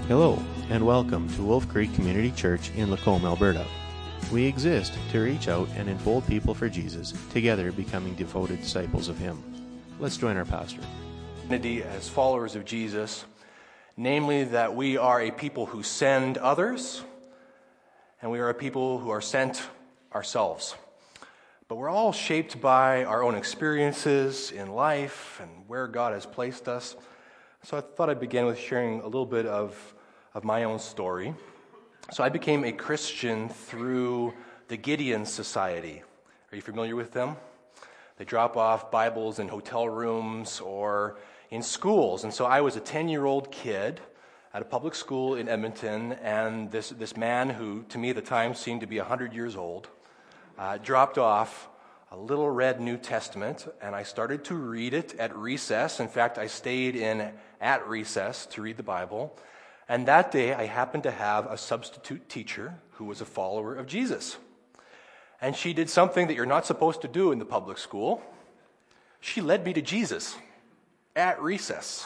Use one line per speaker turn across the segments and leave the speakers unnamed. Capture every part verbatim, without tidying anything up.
Hello, and welcome to Wolf Creek Community Church in Lacombe, Alberta. We exist to reach out and enfold people for Jesus, together becoming devoted disciples of Him. Let's join our pastor.
As followers of Jesus, namely that we are a people who send others, and we are a people who are sent ourselves. But we're all shaped by our own experiences in life and where God has placed us. So I thought I'd begin with sharing a little bit of, of my own story. So I became a Christian through the Gideon Society. Are you familiar with them? They drop off Bibles in hotel rooms or in schools. And so I was a ten-year-old kid at a public school in Edmonton, and this, this man who, to me at the time, seemed to be one hundred years old, uh, dropped off a little red New Testament, and I started to read it at recess. In fact, I stayed in at recess to read the Bible. And that day, I happened to have a substitute teacher who was a follower of Jesus. And she did something that you're not supposed to do in the public school. She led me to Jesus at recess.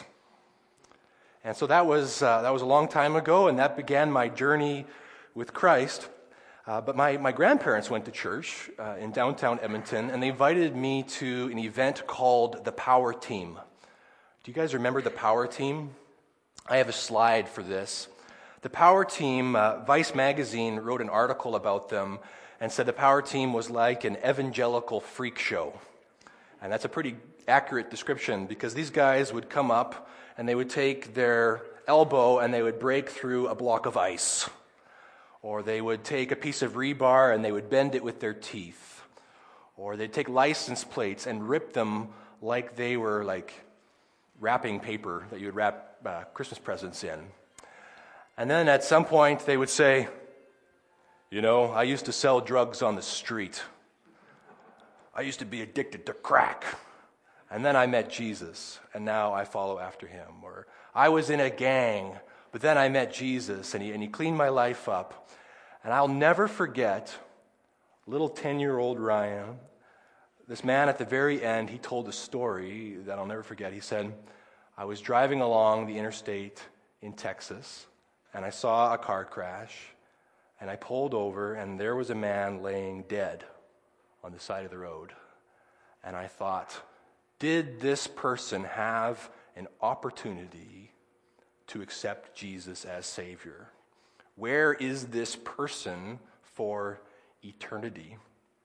And so that was uh, that was a long time ago, and that began my journey with Christ. Uh, but my, my grandparents went to church uh, in downtown Edmonton, and they invited me to an event called the Power Team. Do you guys remember the Power Team? I have a slide for this. The Power Team, uh, Vice Magazine wrote an article about them and said the Power Team was like an evangelical freak show. And that's a pretty accurate description, because these guys would come up and they would take their elbow and they would break through a block of ice. Or they would take a piece of rebar and they would bend it with their teeth. Or they'd take license plates and rip them like they were like wrapping paper that you would wrap uh, Christmas presents in. And then at some point they would say, you know, I used to sell drugs on the street. I used to be addicted to crack. And then I met Jesus, and now I follow after him. Or I was in a gang, but then I met Jesus, and he, and he cleaned my life up. And I'll never forget little ten-year-old Ryan. This man at the very end, he told a story that I'll never forget. He said, I was driving along the interstate in Texas, and I saw a car crash, and I pulled over, and there was a man laying dead on the side of the road. And I thought, did this person have an opportunity to accept Jesus as Savior? Where is this person for eternity?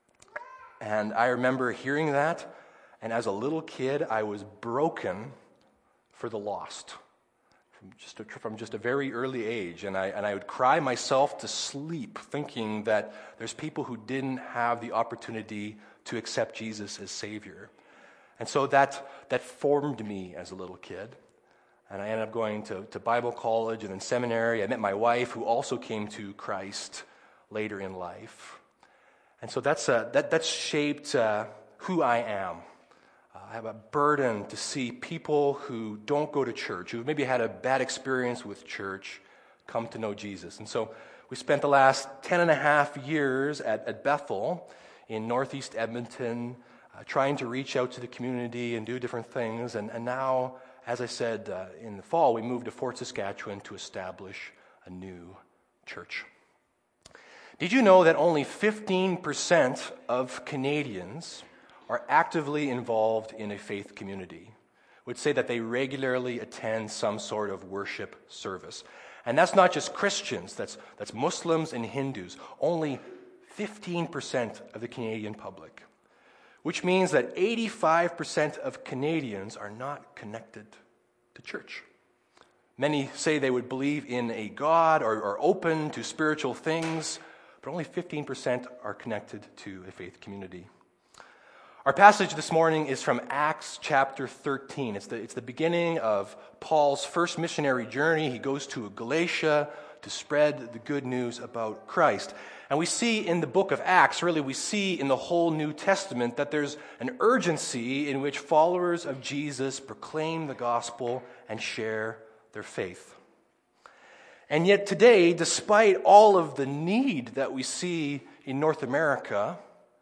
And I remember hearing that, and as a little kid, I was broken for the lost from just a, from just a very early age. And I, and I would cry myself to sleep thinking that there's people who didn't have the opportunity to accept Jesus as Savior. And so that, that formed me as a little kid. And I ended up going to, to Bible college and then seminary. I met my wife, who also came to Christ later in life. And so that's uh, that that's shaped uh, who I am. Uh, I have a burden to see people who don't go to church, who maybe had a bad experience with church, come to know Jesus. And so we spent the last ten and a half years at, at Bethel in northeast Edmonton, uh, trying to reach out to the community and do different things. And, and now, as I said, uh, in the fall, we moved to Fort Saskatchewan to establish a new church. Did you know that only fifteen percent of Canadians are actively involved in a faith community? Would say that they regularly attend some sort of worship service. And that's not just Christians, that's, that's Muslims and Hindus. Only fifteen percent of the Canadian public. Which means that eighty-five percent of Canadians are not connected to church. Many say they would believe in a God or are open to spiritual things, but only fifteen percent are connected to a faith community. Our passage this morning is from Acts chapter thirteen. It's the, it's the beginning of Paul's first missionary journey. He goes to Galatia to spread the good news about Christ. And we see in the book of Acts, really we see in the whole New Testament, that there's an urgency in which followers of Jesus proclaim the gospel and share their faith. And yet today, despite all of the need that we see in North America,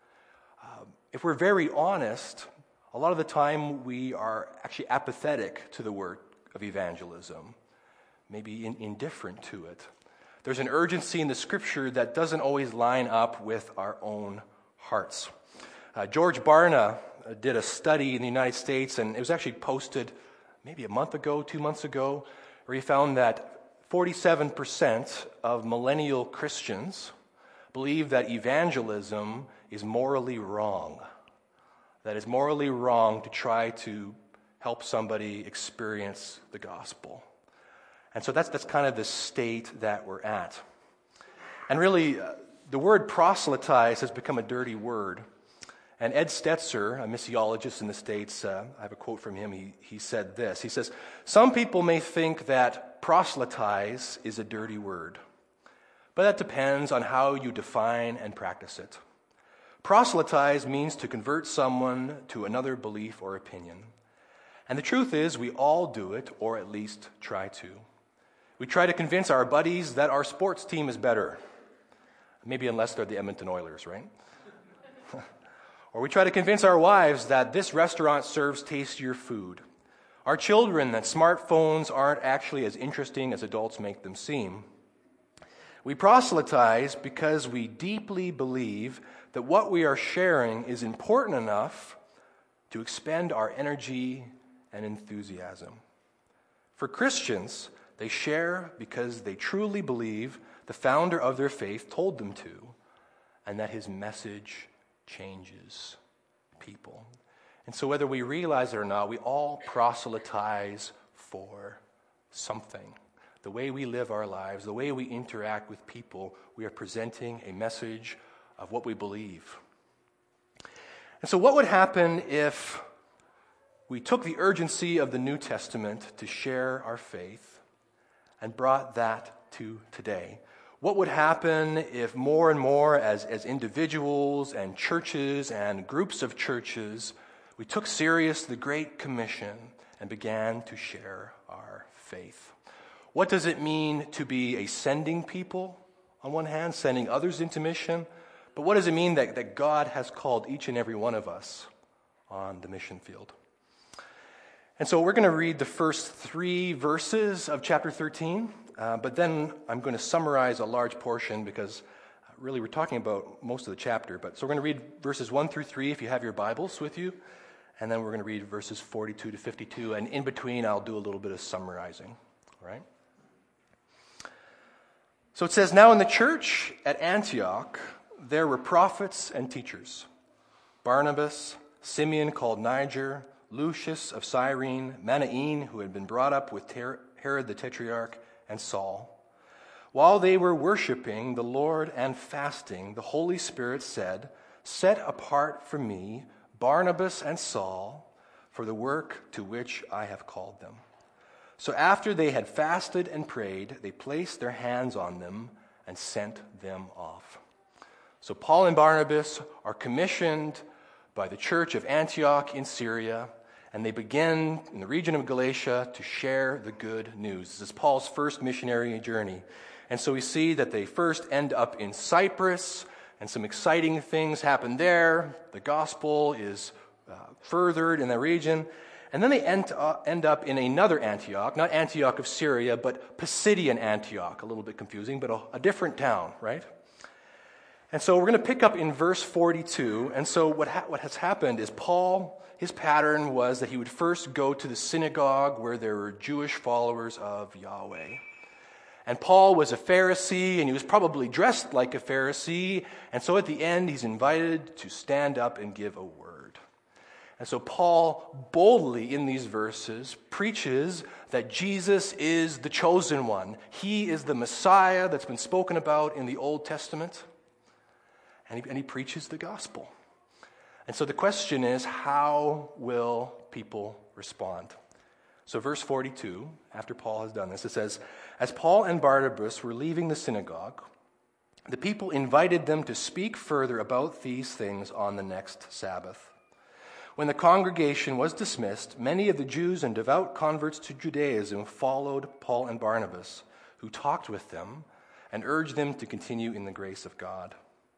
uh, if we're very honest, a lot of the time we are actually apathetic to the work of evangelism. maybe in, indifferent to it. There's an urgency in the Scripture that doesn't always line up with our own hearts. Uh, George Barna did a study in the United States, and it was actually posted maybe a month ago, two months ago, where he found that forty-seven percent of millennial Christians believe that evangelism is morally wrong. That it's morally wrong to try to help somebody experience the gospel. And so that's that's kind of the state that we're at. And really, uh, the word proselytize has become a dirty word. And Ed Stetzer, a missiologist in the States, uh, I have a quote from him. He, he said this. He says, "Some people may think that proselytize is a dirty word, but that depends on how you define and practice it. Proselytize means to convert someone to another belief or opinion. And the truth is, we all do it, or at least try to. We try to convince our buddies that our sports team is better. Maybe unless they're the Edmonton Oilers, right? Or we try to convince our wives that this restaurant serves tastier food. Our children that smartphones aren't actually as interesting as adults make them seem. We proselytize because we deeply believe that what we are sharing is important enough to expend our energy and enthusiasm. For Christians, they share because they truly believe the founder of their faith told them to, and that his message changes people. And so whether we realize it or not, we all proselytize for something. The way we live our lives, the way we interact with people, we are presenting a message of what we believe. And so what would happen if we took the urgency of the New Testament to share our faith and brought that to today? What would happen if more and more as, as individuals and churches and groups of churches, we took serious the Great Commission and began to share our faith? What does it mean to be a sending people, on one hand, sending others into mission? But what does it mean that, that God has called each and every one of us on the mission field? And so we're going to read the first three verses of chapter thirteen, uh, but then I'm going to summarize a large portion because really we're talking about most of the chapter. But so we're going to read verses one through three if you have your Bibles with you, and then we're going to read verses forty-two to fifty-two, and in between I'll do a little bit of summarizing, all right? So it says, "Now in the church at Antioch there were prophets and teachers, Barnabas, Simeon called Niger, Lucius of Cyrene, Manaen, who had been brought up with Herod the Tetrarch, and Saul. While they were worshiping the Lord and fasting, the Holy Spirit said, 'Set apart for me Barnabas and Saul for the work to which I have called them.' So after they had fasted and prayed, they placed their hands on them and sent them off." So Paul and Barnabas are commissioned by the church of Antioch in Syria, and they begin in the region of Galatia to share the good news. This is Paul's first missionary journey. And so we see that they first end up in Cyprus, and some exciting things happen there. The gospel is uh, furthered in the region. And then they end, uh, end up in another Antioch, not Antioch of Syria, but Pisidian Antioch. A little bit confusing, but a, a different town, right? And so we're going to pick up in verse forty-two. And so what ha- what has happened is Paul, his pattern was that he would first go to the synagogue where there were Jewish followers of Yahweh. And Paul was a Pharisee, and he was probably dressed like a Pharisee. And so at the end, he's invited to stand up and give a word. And so Paul boldly in these verses preaches that Jesus is the chosen one. He is the Messiah that's been spoken about in the Old Testament. And he, and he preaches the gospel. And so the question is, how will people respond? So verse forty-two, after Paul has done this, it says, "As Paul and Barnabas were leaving the synagogue, the people invited them to speak further about these things on the next Sabbath. When the congregation was dismissed, many of the Jews and devout converts to Judaism followed Paul and Barnabas, who talked with them and urged them to continue in the grace of God.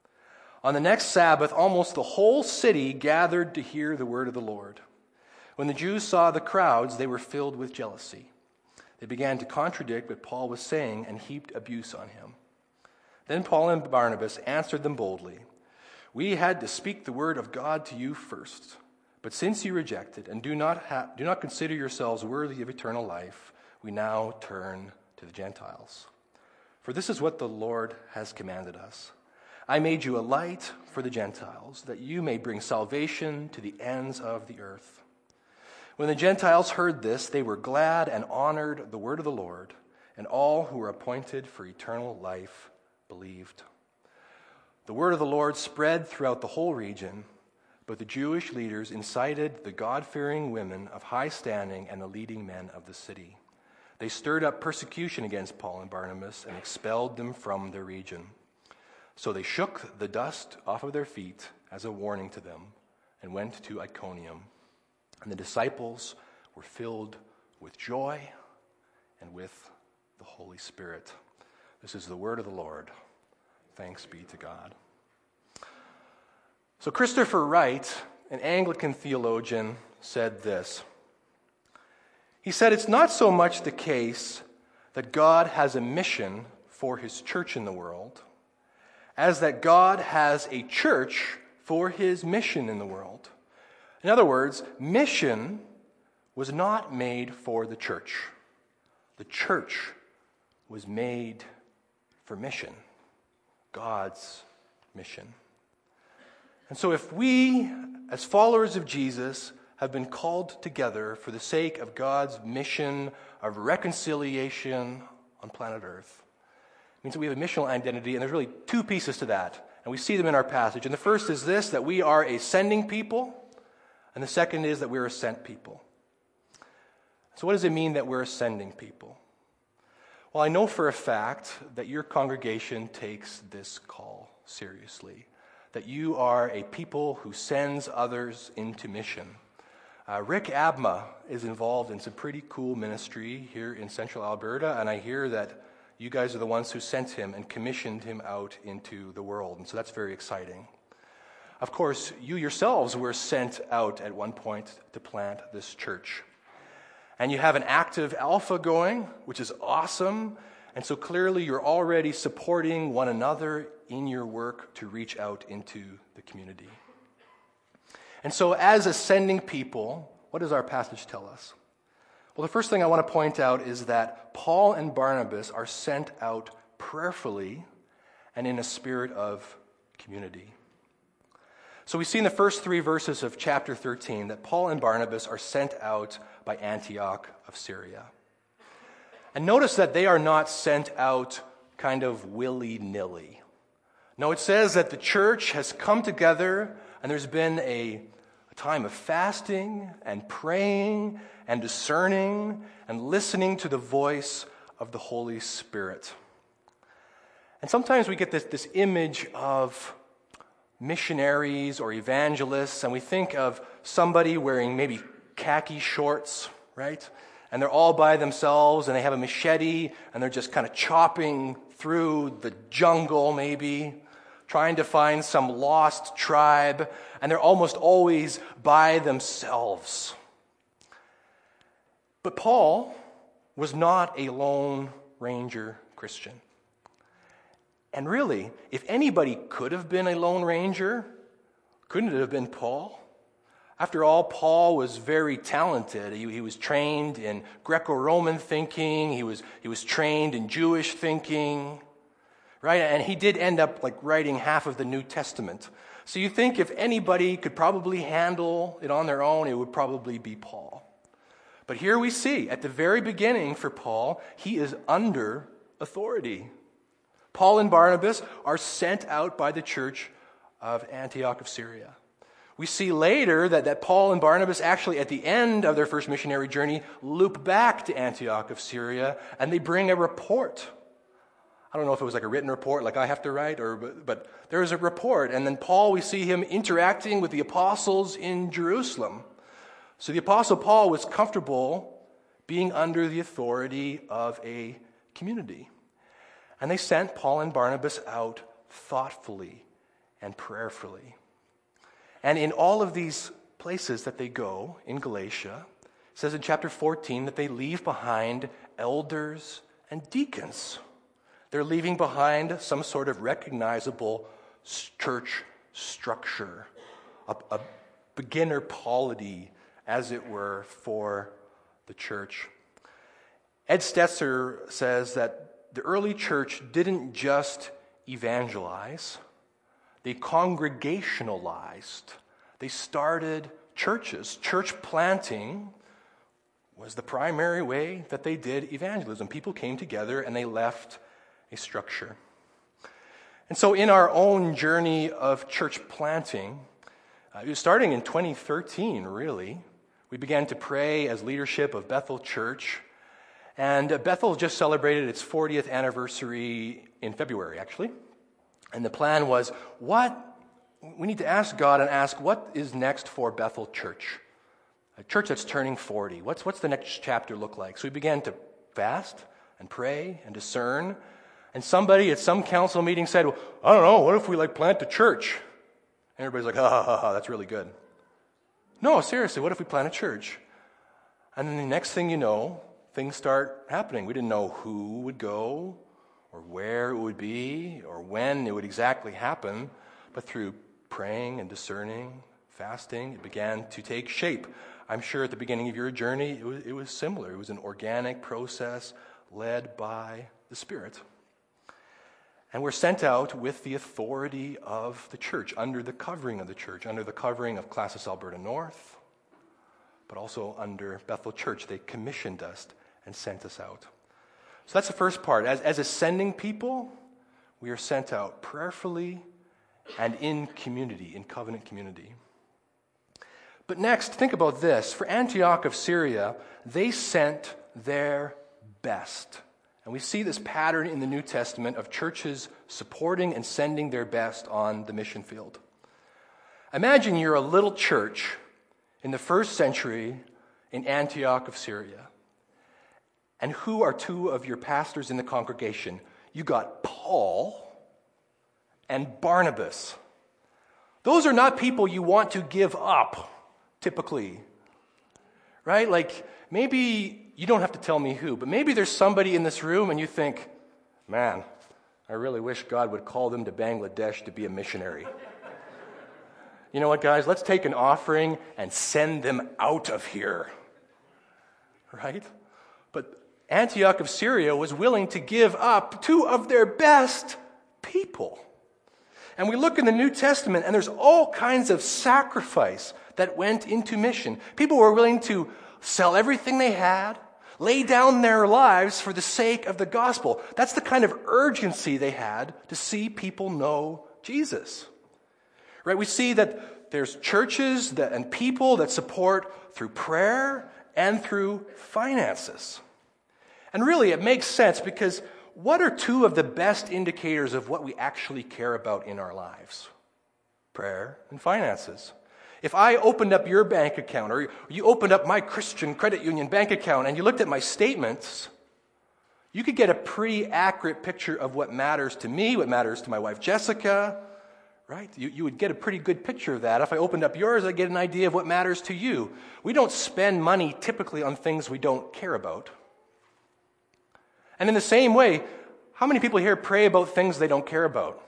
On the next Sabbath, almost the whole city gathered to hear the word of the Lord. When the Jews saw the crowds, they were filled with jealousy. They began to contradict what Paul was saying and heaped abuse on him. Then Paul and Barnabas answered them boldly, "We had to speak the word of God to you first. But since you reject it and do not ha- do not consider yourselves worthy of eternal life, we now turn to the Gentiles. For this is what the Lord has commanded us. I made you a light for the Gentiles, that you may bring salvation to the ends of the earth." When the Gentiles heard this, they were glad and honored the word of the Lord, and all who were appointed for eternal life believed. The word of the Lord spread throughout the whole region, but the Jewish leaders incited the God-fearing women of high standing and the leading men of the city. They stirred up persecution against Paul and Barnabas and expelled them from their region. So they shook the dust off of their feet as a warning to them and went to Iconium. And the disciples were filled with joy and with the Holy Spirit. This is the word of the Lord. Thanks be to God. So Christopher Wright, an Anglican theologian, said this. He said, "It's not so much the case that God has a mission for his church in the world, as that God has a church for his mission in the world." In other words, mission was not made for the church. The church was made for mission, God's mission. And so if we, as followers of Jesus, have been called together for the sake of God's mission of reconciliation on planet Earth, it means that we have a missional identity, and there's really two pieces to that. And we see them in our passage. And the first is this, that we are a sending people, and the second is that we're a sent people. So what does it mean that we're a sending people? Well, I know for a fact that your congregation takes this call seriously, that you are a people who sends others into mission. Uh, Rick Abma is involved in some pretty cool ministry here in central Alberta, and I hear that you guys are the ones who sent him and commissioned him out into the world, and so that's very exciting. Of course, you yourselves were sent out at one point to plant this church. And you have an active alpha going, which is awesome, and so clearly you're already supporting one another in your work to reach out into the community. And so as ascending people, what does our passage tell us? Well, the first thing I want to point out is that Paul and Barnabas are sent out prayerfully and in a spirit of community. So we see in the first three verses of chapter thirteen that Paul and Barnabas are sent out by Antioch of Syria. And notice that they are not sent out kind of willy-nilly. No, it says that the church has come together and there's been a, a time of fasting and praying and discerning and listening to the voice of the Holy Spirit. And sometimes we get this, this image of missionaries or evangelists, and we think of somebody wearing maybe khaki shorts, right? And they're all by themselves, and they have a machete, and they're just kind of chopping through the jungle maybe, trying to find some lost tribe, and they're almost always by themselves. But Paul was not a Lone Ranger Christian. And really, if anybody could have been a Lone Ranger, couldn't it have been Paul? After all, Paul was very talented. He, he was trained in Greco-Roman thinking. He was, he was trained in Jewish thinking, right? And he did end up like writing half of the New Testament. So you think if anybody could probably handle it on their own, it would probably be Paul. But here we see, at the very beginning for Paul, he is under authority. Paul and Barnabas are sent out by the church of Antioch of Syria. We see later that, that Paul and Barnabas actually at the end of their first missionary journey loop back to Antioch of Syria and they bring a report. I don't know if it was like a written report like I have to write, or but, but there is a report. And then Paul, we see him interacting with the apostles in Jerusalem. So the apostle Paul was comfortable being under the authority of a community. And they sent Paul and Barnabas out thoughtfully and prayerfully. And in all of these places that they go in Galatia, It says in chapter fourteen that they leave behind elders and deacons. They're leaving behind some sort of recognizable church structure, a, a beginner polity, as it were, for the church. Ed Stetzer says that the early church didn't just evangelize, they congregationalized. They started churches. Church planting was the primary way that they did evangelism. People came together and they left a structure. And so in our own journey of church planting, uh, it was starting in twenty thirteen, really. We began to pray as leadership of Bethel Church. And uh, Bethel just celebrated its fortieth anniversary in February, actually. And the plan was, what? We need to ask God and ask, what is next for Bethel Church? A church that's turning forty. What's, what's the next chapter look like? So we began to fast and pray and discern. And somebody at some council meeting said, well, I don't know, what if we like plant a church? And everybody's like, ha ha ha ha, that's really good. No, seriously, what if we plant a church? And then the next thing you know, things start happening. We didn't know who would go or where it would be or when it would exactly happen, but through praying and discerning, fasting, it began to take shape. I'm sure at the beginning of your journey, it was, it was similar. It was an organic process led by the Spirit. And we're sent out with the authority of the church, under the covering of the church, under the covering of Classis Alberta North, but also under Bethel Church. They commissioned us and sent us out. So that's the first part. As, as ascending people, we are sent out prayerfully and in community, in covenant community. But next, think about this. For Antioch of Syria, they sent their best. And we see this pattern in the New Testament of churches supporting and sending their best on the mission field. Imagine you're a little church in the first century in Antioch of Syria. And who are two of your pastors in the congregation? You got Paul and Barnabas. Those are not people you want to give up, typically. Right? Like, maybe you don't have to tell me who, but maybe there's somebody in this room and you think, man, I really wish God would call them to Bangladesh to be a missionary. You know what, guys? Let's take an offering and send them out of here. Right? But Antioch of Syria was willing to give up two of their best people. And we look in the New Testament, and there's all kinds of sacrifice that went into mission. People were willing to sell everything they had, lay down their lives for the sake of the gospel. That's the kind of urgency they had to see people know Jesus. Right? We see that there's churches that, and people that support through prayer and through finances. And really, it makes sense because what are two of the best indicators of what we actually care about in our lives? Prayer and finances. If I opened up your bank account, or you opened up my Christian Credit Union bank account, and you looked at my statements, you could get a pretty accurate picture of what matters to me, what matters to my wife Jessica, right? You, you would get a pretty good picture of that. If I opened up yours, I'd get an idea of what matters to you. We don't spend money typically on things we don't care about. And in the same way, how many people here pray about things they don't care about?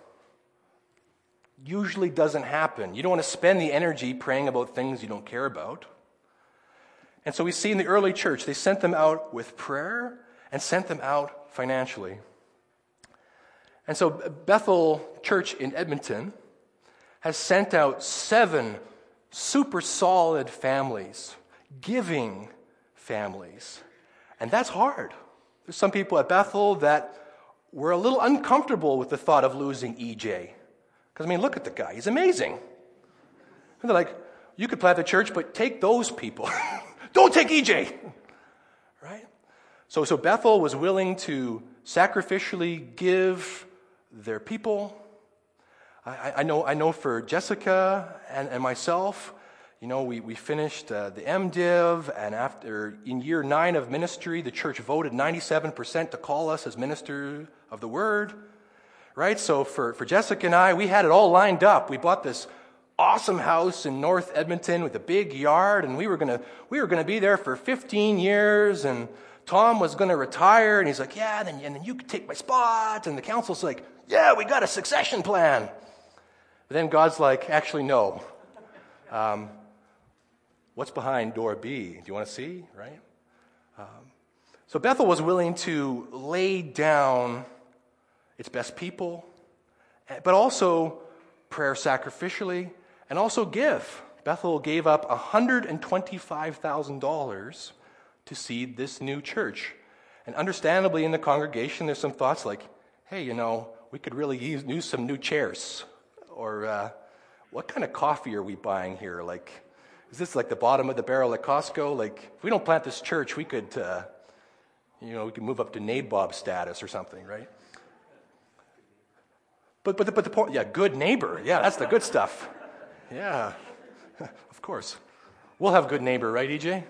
Usually doesn't happen. You don't want to spend the energy praying about things you don't care about. And so we see in the early church, they sent them out with prayer and sent them out financially. And so Bethel Church in Edmonton has sent out seven super solid families, giving families. And that's hard. There's some people at Bethel that were a little uncomfortable with the thought of losing E J. Because, I mean, look at the guy. He's amazing. And they're like, you could plant the church, but take those people. Don't take E J. Right? So, so Bethel was willing to sacrificially give their people. I, I know I know for Jessica and, and myself, you know, we, we finished uh, the MDiv, and after, in year nine of ministry, the church voted ninety-seven percent to call us as ministers of the word, right? So for, for Jessica and I, we had it all lined up. We bought this awesome house in North Edmonton with a big yard, and we were gonna we were gonna be there for fifteen years, and Tom was gonna retire, and he's like, yeah, then and then you could take my spot, and the council's like, yeah, we got a succession plan. But then God's like, actually, no. Um, what's behind door B? Do you want to see, right? Um, so Bethel was willing to lay down its best people, but also prayer sacrificially, and also give. Bethel gave up one hundred twenty-five thousand dollars to seed this new church. And understandably in the congregation, there's some thoughts like, hey, you know, we could really use, use some new chairs. Or uh, what kind of coffee are we buying here? Like, is this like the bottom of the barrel at Costco? Like, if we don't plant this church, we could, uh, you know, we could move up to nabob status or something, right? But but the, but the point, yeah, good neighbor. Yeah, that's the good stuff. Yeah, of course. We'll have good neighbor, right, E J?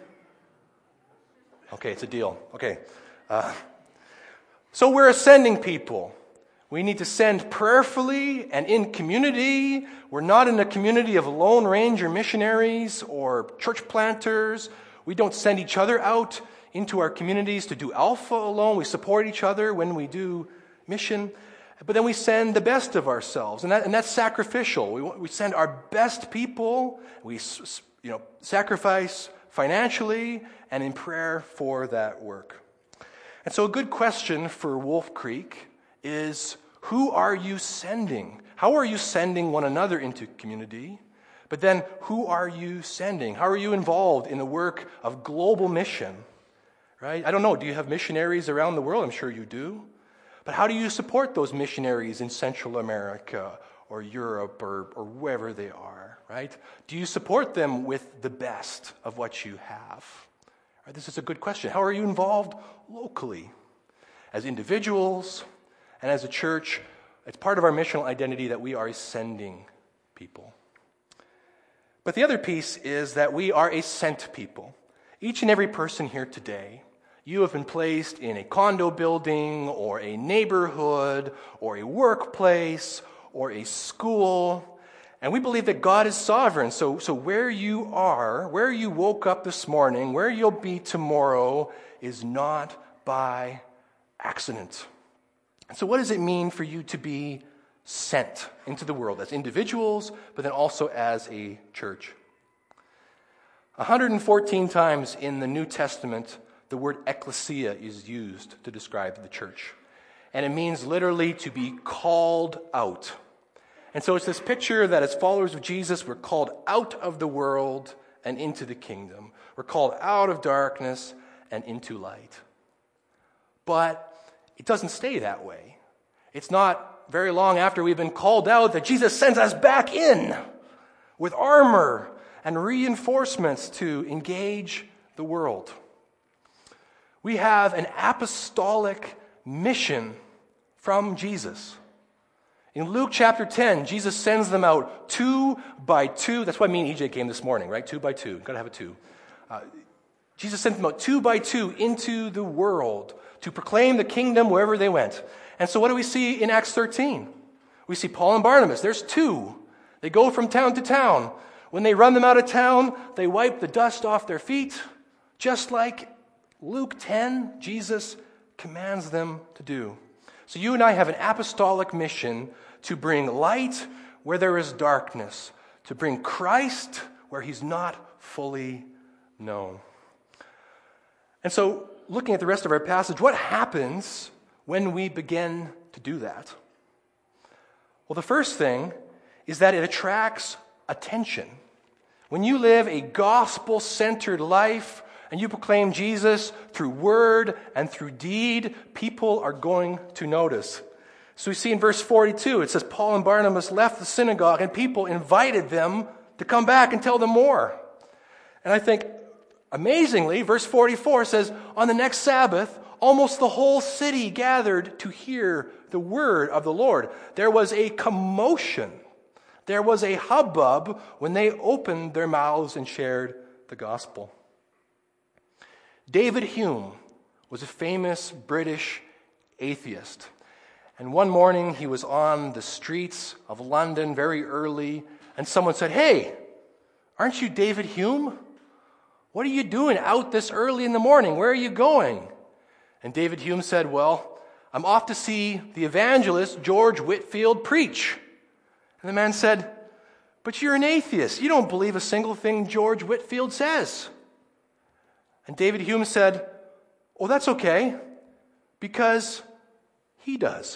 Okay, it's a deal. Okay. Uh, so we're ascending people. We need to send prayerfully and in community. We're not in a community of Lone Ranger missionaries or church planters. We don't send each other out into our communities to do alpha alone. We support each other when we do mission. But then we send the best of ourselves, and, that, and that's sacrificial. We, we send our best people. We you know, sacrifice financially and in prayer for that work. And so a good question for Wolf Creek is, who are you sending? How are you sending one another into community? But then, who are you sending? How are you involved in the work of global mission? Right? I don't know, do you have missionaries around the world? I'm sure you do. But how do you support those missionaries in Central America or Europe or, or wherever they are, right? Do you support them with the best of what you have? Right, this is a good question. How are you involved locally? As individuals and as a church, it's part of our missional identity that we are sending people. But the other piece is that we are a sent people. Each and every person here today, you have been placed in a condo building or a neighborhood or a workplace or a school. And we believe that God is sovereign. So, so where you are, where you woke up this morning, where you'll be tomorrow is not by accident. And so what does it mean for you to be sent into the world as individuals, but then also as a church? one hundred fourteen times in the New Testament, the word ecclesia is used to describe the church. And it means literally to be called out. And so it's this picture that as followers of Jesus, we're called out of the world and into the kingdom. We're called out of darkness and into light. But it doesn't stay that way. It's not very long after we've been called out that Jesus sends us back in with armor and reinforcements to engage the world. We have an apostolic mission from Jesus. In Luke chapter ten, Jesus sends them out two by two. That's why me and E J came this morning, right? Two by two. Got to have a two. Uh, Jesus sent them out two by two into the world to proclaim the kingdom wherever they went. And so what do we see in Acts thirteen? We see Paul and Barnabas. There's two. They go from town to town. When they run them out of town, they wipe the dust off their feet, just like Luke ten, Jesus commands them to do. So you and I have an apostolic mission to bring light where there is darkness, to bring Christ where he's not fully known. And so, looking at the rest of our passage, what happens when we begin to do that? Well, the first thing is that it attracts attention. When you live a gospel-centered life and you proclaim Jesus through word and through deed, people are going to notice. So we see in verse forty-two, it says, Paul and Barnabas left the synagogue and people invited them to come back and tell them more. And I think, amazingly, verse forty-four says, on the next Sabbath, almost the whole city gathered to hear the word of the Lord. There was a commotion. There was a hubbub when they opened their mouths and shared the gospel. David Hume was a famous British atheist. And one morning he was on the streets of London very early and someone said, "Hey, aren't you David Hume? What are you doing out this early in the morning? Where are you going?" And David Hume said, "Well, I'm off to see the evangelist George Whitefield preach." And the man said, "But you're an atheist. You don't believe a single thing George Whitefield says." And David Hume said, "Oh, that's okay, because he does."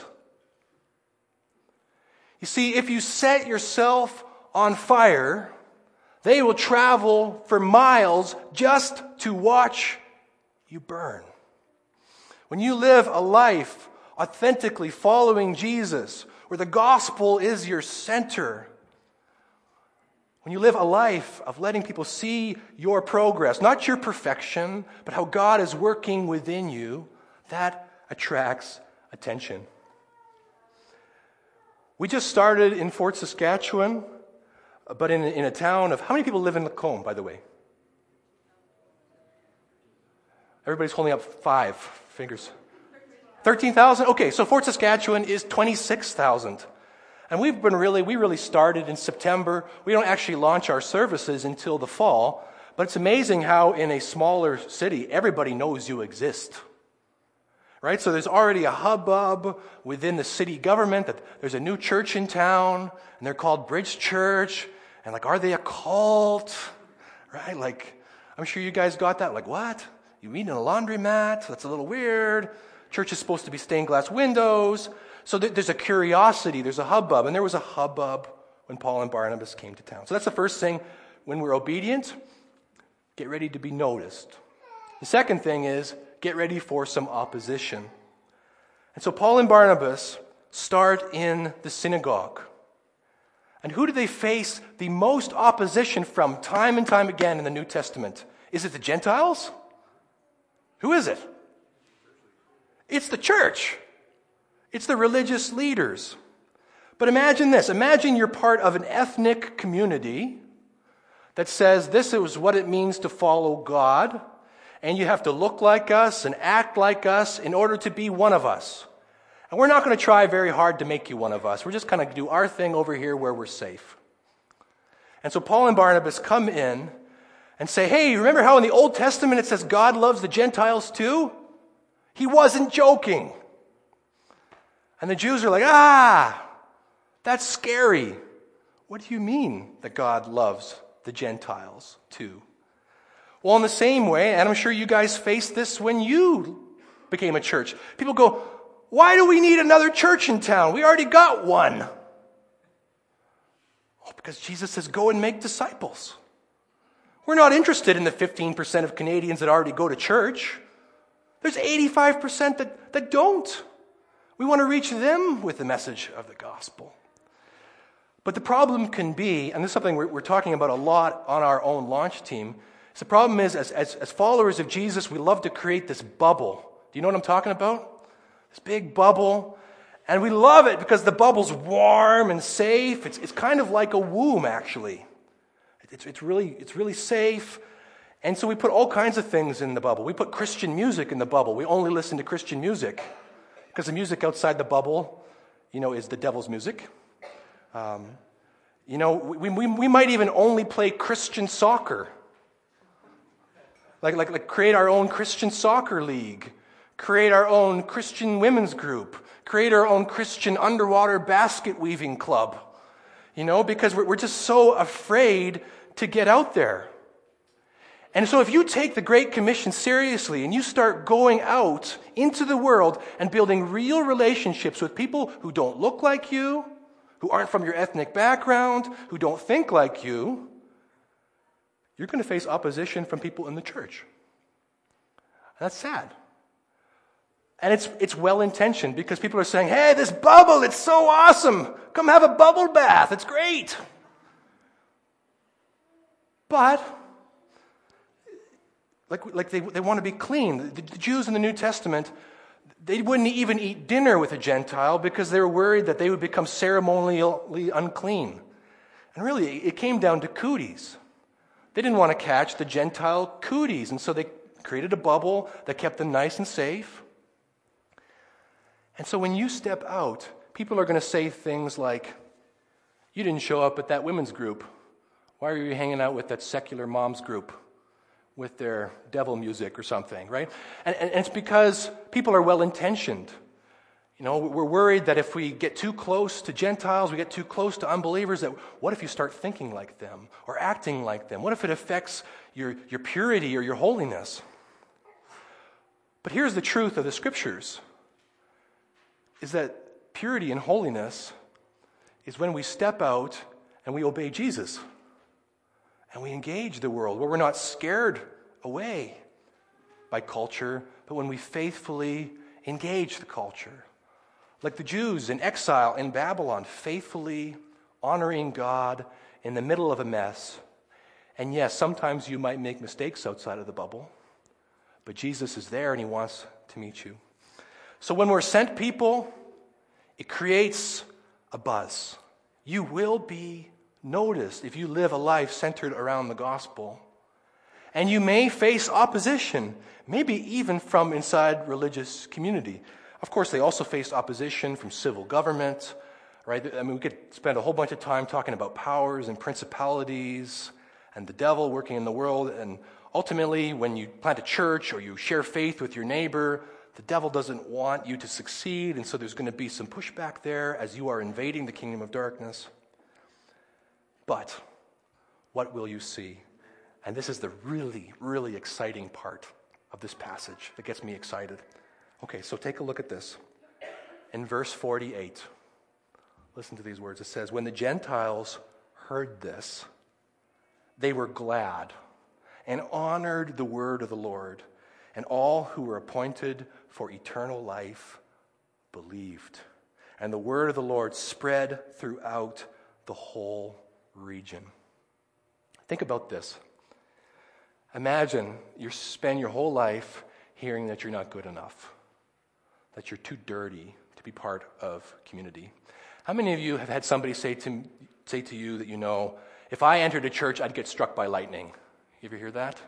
You see, if you set yourself on fire, they will travel for miles just to watch you burn. When you live a life authentically following Jesus, where the gospel is your center, when you live a life of letting people see your progress, not your perfection, but how God is working within you, that attracts attention. We just started in Fort Saskatchewan, but in, in a town of, how many people live in Lacombe, by the way? Everybody's holding up five fingers. thirteen thousand? Okay, so Fort Saskatchewan is twenty-six thousand. And we've been really, we really started in September. We don't actually launch our services until the fall, but it's amazing how in a smaller city, everybody knows you exist. Right? So there's already a hubbub within the city government that there's a new church in town, and they're called Bridge Church. And like, are they a cult? Right? Like, I'm sure you guys got that. Like, what? You meet in a laundromat? That's a little weird. Church is supposed to be stained glass windows. So th- there's a curiosity. There's a hubbub. And there was a hubbub when Paul and Barnabas came to town. So that's the first thing. When we're obedient, get ready to be noticed. The second thing is, get ready for some opposition. And so Paul and Barnabas start in the synagogue. And who do they face the most opposition from time and time again in the New Testament? Is it the Gentiles? Who is it? It's the church. It's the religious leaders. But imagine this. Imagine you're part of an ethnic community that says this is what it means to follow God, and you have to look like us and act like us in order to be one of us. And we're not going to try very hard to make you one of us. We're just going to do our thing over here where we're safe. And so Paul and Barnabas come in and say, "Hey, remember how in the Old Testament it says God loves the Gentiles too?" He wasn't joking. And the Jews are like, "Ah, that's scary. What do you mean that God loves the Gentiles too?" Well, in the same way, and I'm sure you guys faced this when you became a church. People go, "Why do we need another church in town? We already got one." Oh, because Jesus says, "Go and make disciples." We're not interested in the fifteen percent of Canadians that already go to church. There's eighty-five percent that, that don't. We want to reach them with the message of the gospel. But the problem can be, and this is something we're, we're talking about a lot on our own launch team, so the problem is, as, as, as followers of Jesus, we love to create this bubble. Do you know what I'm talking about? This big bubble. And we love it because the bubble's warm and safe. It's, it's kind of like a womb, actually. It's, it's, really, it's really safe. And so we put all kinds of things in the bubble. We put Christian music in the bubble. We only listen to Christian music because the music outside the bubble, you know, is the devil's music. Um, you know, we, we, we might even only play Christian soccer. Like, like, like create our own Christian soccer league, create our own Christian women's group, create our own Christian underwater basket weaving club, you know, because we're, we're just so afraid to get out there. And so if you take the Great Commission seriously and you start going out into the world and building real relationships with people who don't look like you, who aren't from your ethnic background, who don't think like you, you're going to face opposition from people in the church. That's sad. And it's it's well-intentioned because people are saying, "Hey, this bubble, it's so awesome. Come have a bubble bath. It's great." But, like, like they, they want to be clean. The, the Jews in the New Testament, they wouldn't even eat dinner with a Gentile because they were worried that they would become ceremonially unclean. And really, it came down to cooties. They didn't want to catch the Gentile cooties, and so they created a bubble that kept them nice and safe. And so when you step out, people are going to say things like, You didn't show up at that women's group. Why are you hanging out with that secular moms group with their devil music or something, right? And, and it's because people are well-intentioned. You know, we're worried that if we get too close to Gentiles, we get too close to unbelievers, that what if you start thinking like them or acting like them? What if it affects your, your purity or your holiness? But here's the truth of the Scriptures, is that purity and holiness is when we step out and we obey Jesus and we engage the world, where we're not scared away by culture, but when we faithfully engage the culture. Like the Jews in exile in Babylon, faithfully honoring God in the middle of a mess. And yes, sometimes you might make mistakes outside of the bubble, but Jesus is there and he wants to meet you. So when we're sent people, it creates a buzz. You will be noticed if you live a life centered around the gospel. And you may face opposition, maybe even from inside religious community. Of course, they also face opposition from civil government, right? I mean, we could spend a whole bunch of time talking about powers and principalities and the devil working in the world. And ultimately, when you plant a church or you share faith with your neighbor, the devil doesn't want you to succeed, and so there's going to be some pushback there as you are invading the kingdom of darkness. But what will you see? And this is the really, really exciting part of this passage that gets me excited. Okay, so take a look at this. In verse forty-eight, listen to these words. It says, "When the Gentiles heard this, they were glad and honored the word of the Lord, and all who were appointed for eternal life believed. And the word of the Lord spread throughout the whole region." Think about this. Imagine you spend your whole life hearing that you're not good enough, that you're too dirty to be part of community. How many of you have had somebody say to say to you that you know, if I entered a church, I'd get struck by lightning? You ever hear that?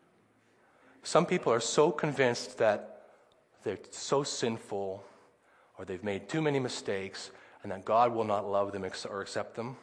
Some people are so convinced that they're so sinful or they've made too many mistakes and that God will not love them or accept them.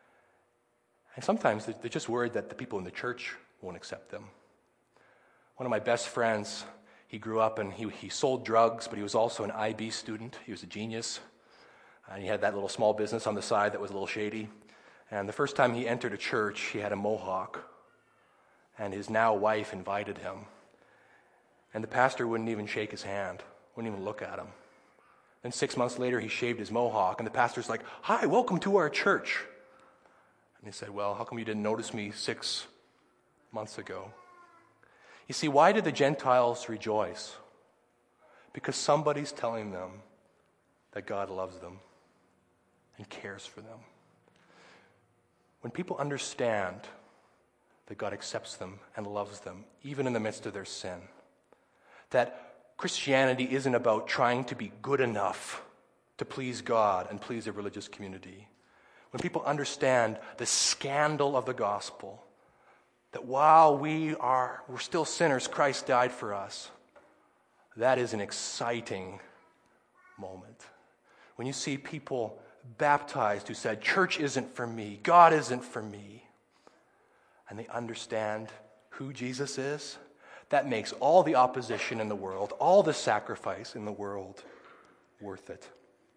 And sometimes they're just worried that the people in the church won't accept them. One of my best friends, he grew up and he, he sold drugs, but he was also an I B student. He was a genius. And he had that little small business on the side that was a little shady. And the first time he entered a church, he had a mohawk. And his now wife invited him. And the pastor wouldn't even shake his hand, wouldn't even look at him. Then six months later, he shaved his mohawk, and the pastor's like, "Hi, welcome to our church." And he said, "Well, how come you didn't notice me six months ago?" You see, why did the Gentiles rejoice? Because somebody's telling them that God loves them and cares for them. When people understand that God accepts them and loves them, even in the midst of their sin, that Christianity isn't about trying to be good enough to please God and please a religious community. When people understand the scandal of the gospel, that while we are we're still sinners, Christ died for us, that is an exciting moment. When you see people baptized who said, "Church isn't for me, God isn't for me," and they understand who Jesus is, that makes all the opposition in the world, all the sacrifice in the world worth it.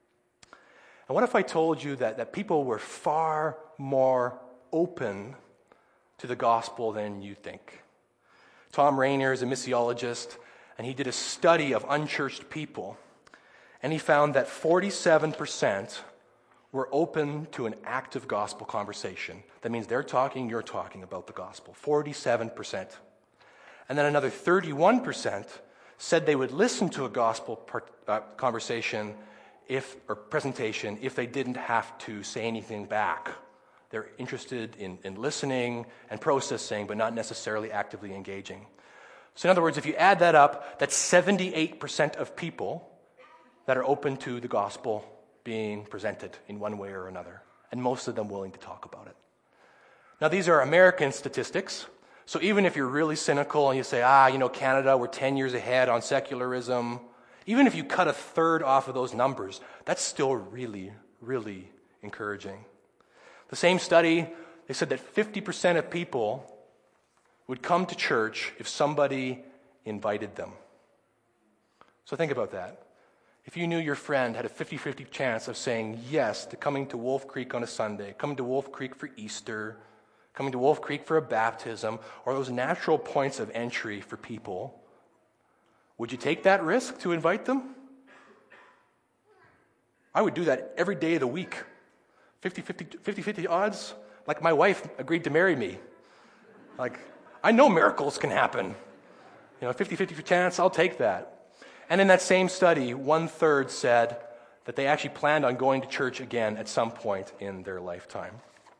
And what if I told you that, that people were far more open to the gospel than you think? Tom Rainer is a missiologist, and he did a study of unchurched people, and he found that forty-seven percent were open to an active gospel conversation. That means they're talking, you're talking about the gospel. forty-seven percent. And then another thirty-one percent said they would listen to a gospel part, uh, conversation if or presentation if they didn't have to say anything back. They're interested in, in listening and processing, but not necessarily actively engaging. So in other words, if you add that up, that's seventy-eight percent of people that are open to the gospel being presented in one way or another, and most of them willing to talk about it. Now, these are American statistics. So even if you're really cynical and you say, ah, you know, Canada, we're ten years ahead on secularism, even if you cut a third off of those numbers, that's still really, really encouraging. The same study, they said that fifty percent of people would come to church if somebody invited them. So think about that. If you knew your friend had a fifty-fifty chance of saying yes to coming to Wolf Creek on a Sunday, coming to Wolf Creek for Easter, coming to Wolf Creek for a baptism, or those natural points of entry for people, would you take that risk to invite them? I would do that every day of the week. fifty-fifty odds. Like my wife agreed to marry me. Like, I know miracles can happen. You know, fifty-fifty chance, I'll take that. And in that same study, one-third said that they actually planned on going to church again at some point in their lifetime.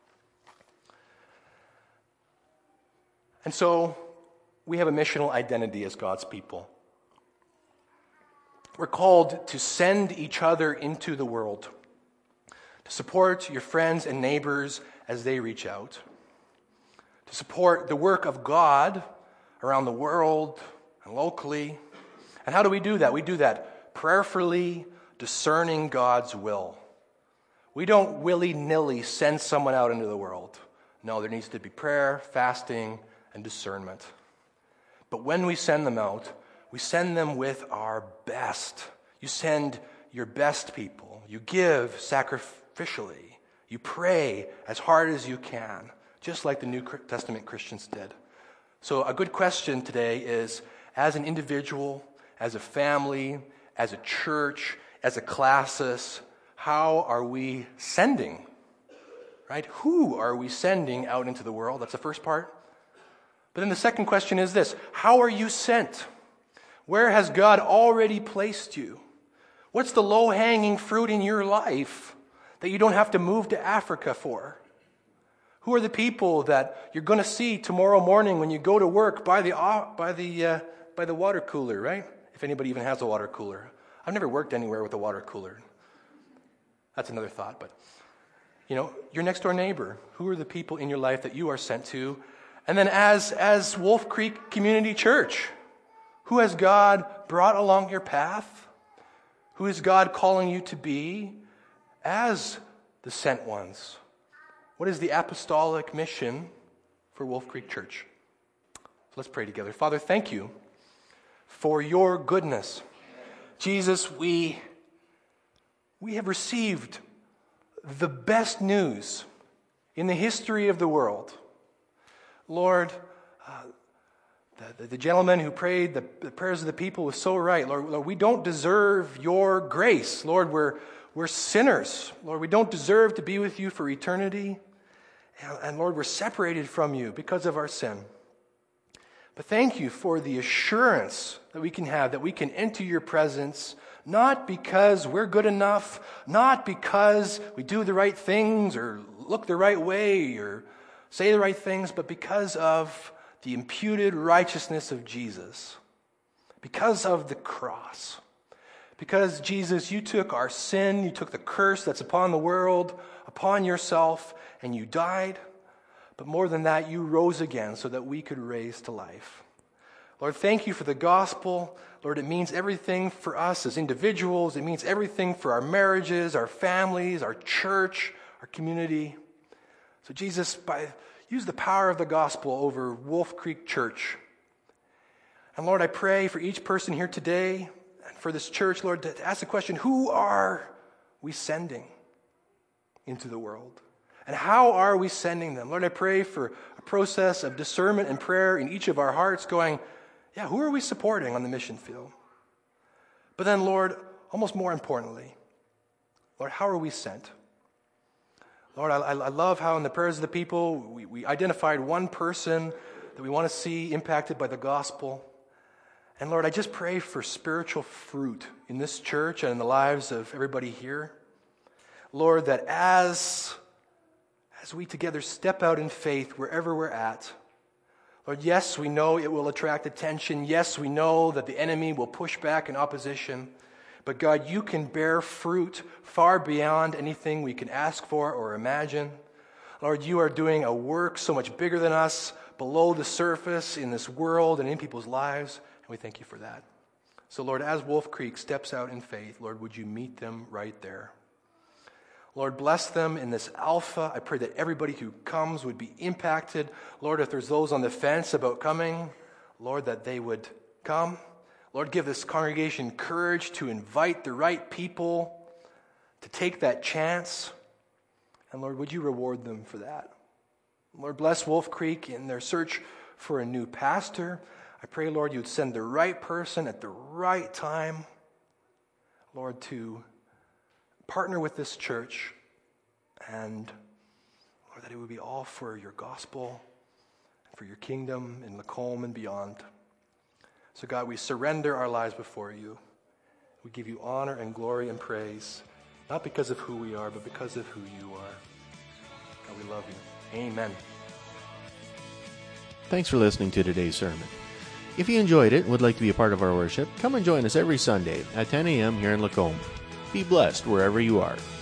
And so, we have a missional identity as God's people. We're called to send each other into the world, to support your friends and neighbors as they reach out, to support the work of God around the world and locally. And how do we do that? We do that prayerfully, discerning God's will. We don't willy-nilly send someone out into the world. No, there needs to be prayer, fasting, and discernment. But when we send them out, we send them with our best. You send your best people. You give sacrificially. You pray as hard as you can, just like the New Testament Christians did. So a good question today is, as an individual, as a family, as a church, as a classis, how are we sending? Right? Who are we sending out into the world? That's the first part. But then the second question is this: how are you sent? Where has God already placed you? What's the low-hanging fruit in your life that you don't have to move to Africa for? Who are the people that you're going to see tomorrow morning when you go to work by the by the uh, by the water cooler, right? If anybody even has a water cooler. I've never worked anywhere with a water cooler. That's another thought, but you know, your next door neighbor. Who are the people in your life that you are sent to? And then as as Wolf Creek Community Church, who has God brought along your path? Who is God calling you to be as the sent ones? What is the apostolic mission for Wolf Creek Church? So let's pray together. Father, thank you for your goodness. Jesus, we, we have received the best news in the history of the world. Lord, uh, the, the gentleman who prayed the, the prayers of the people was so right. Lord, Lord, we don't deserve your grace. Lord, we're, we're sinners. Lord, we don't deserve to be with you for eternity. And, and Lord, we're separated from you because of our sin. But thank you for the assurance that we can have, that we can enter your presence, not because we're good enough, not because we do the right things or look the right way or say the right things, but because of the imputed righteousness of Jesus, because of the cross. Because, Jesus, you took our sin, you took the curse that's upon the world, upon yourself, and you died. But more than that, you rose again so that we could raise to life. Lord, thank you for the gospel. Lord, it means everything for us as individuals. It means everything for our marriages, our families, our church, our community. So Jesus, by, use the power of the gospel over Wolf Creek Church. And Lord, I pray for each person here today and for this church, Lord, to ask the question, who are we sending into the world? And how are we sending them? Lord, I pray for a process of discernment and prayer in each of our hearts going, yeah, who are we supporting on the mission field? But then, Lord, almost more importantly, Lord, how are we sent? Lord, I, I love how in the prayers of the people, we, we identified one person that we want to see impacted by the gospel. And Lord, I just pray for spiritual fruit in this church and in the lives of everybody here. Lord, that as... As we together step out in faith wherever we're at, Lord, yes, we know it will attract attention. Yes, we know that the enemy will push back in opposition. But God, you can bear fruit far beyond anything we can ask for or imagine. Lord, you are doing a work so much bigger than us, below the surface in this world and in people's lives, and we thank you for that. So Lord, as Wolf Creek steps out in faith, Lord, would you meet them right there? Lord, bless them in this Alpha. I pray that everybody who comes would be impacted. Lord, if there's those on the fence about coming, Lord, that they would come. Lord, give this congregation courage to invite the right people, to take that chance. And Lord, would you reward them for that? Lord, bless Wolf Creek in their search for a new pastor. I pray, Lord, you would send the right person at the right time, Lord, to partner with this church, and Lord, that it would be all for your gospel, for your kingdom in Lacombe and beyond. So God, we surrender our lives before you. We give you honor and glory and praise, not because of who we are, but because of who you are. God, we love you. Amen.
Thanks for listening to today's sermon. If you enjoyed it and would like to be a part of our worship, come and join us every Sunday at ten a.m. here in Lacombe. Be blessed wherever you are.